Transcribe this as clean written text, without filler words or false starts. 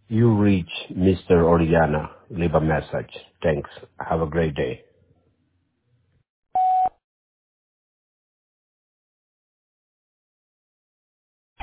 You reach Mr. Oriana. Leave a message. Thanks. Have a great day.